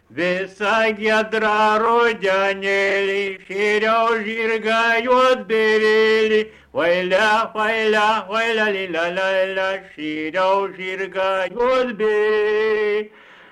Visa giedra rudenėlį, šėriau žirgą juodbėrėlį, valia, valia, valia, lila, lila, šėriau žirgą juodbėrėlį.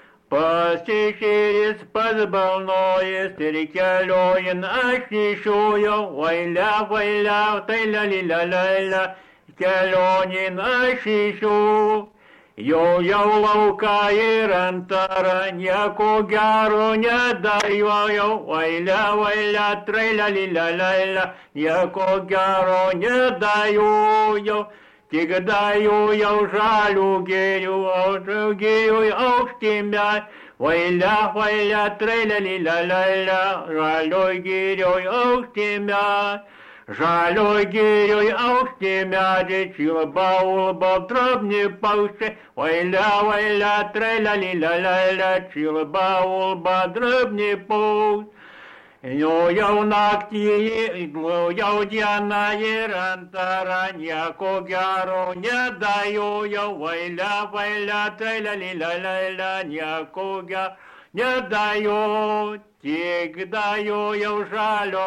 Pasišėris pasbalnojęs ir keliojin aš išėjau, valia, valia, tai la, lila, lila, kelionin aš išėjau. Jau lauką ir antarą, nieko gero nedariau, valia, valia, traila, lila, laila, nieko gero nedariau, tik dariau žalių gėrių, aukštime, valia, valia, traila, lila, laila, žalių gėrių aukštime. Žalio girioj aukšti medžiai, čilba, ulba, drobni paukščiai, valia, valia, traila, lila, laila, čilba, ulba, drobni paukščiai. Jau naktį, jau dieną ir antarą, nieko gero nedariau, valia, valia, traila, lila, laila, nieko gero nedariau. Tik dariau žalio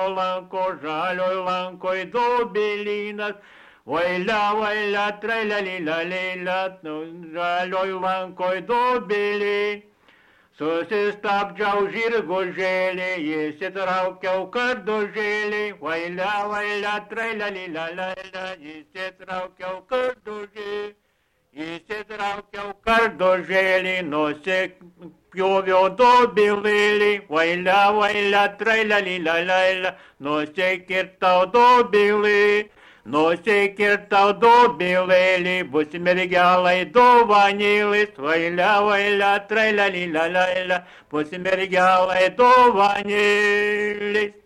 lankoj dobilinas, valia, valia, traila, lila, lila, žalio lankoj dobilį. Susistabdžiau žirgužėlį, įsitraukiau kardužėlį, valia, valia, traila, lila, lila, įsitraukiau kardužėlį. Įsitraukiau kardužėlį, nusipjoviau dobilėlį, valia, valia, traila, lila, laila, nusikirtau dobilį, nusikirtau dobilėlį, bus mergelai dovanėlis, valia, valia, traila, lila, laila, bus mergelai dovanėlis.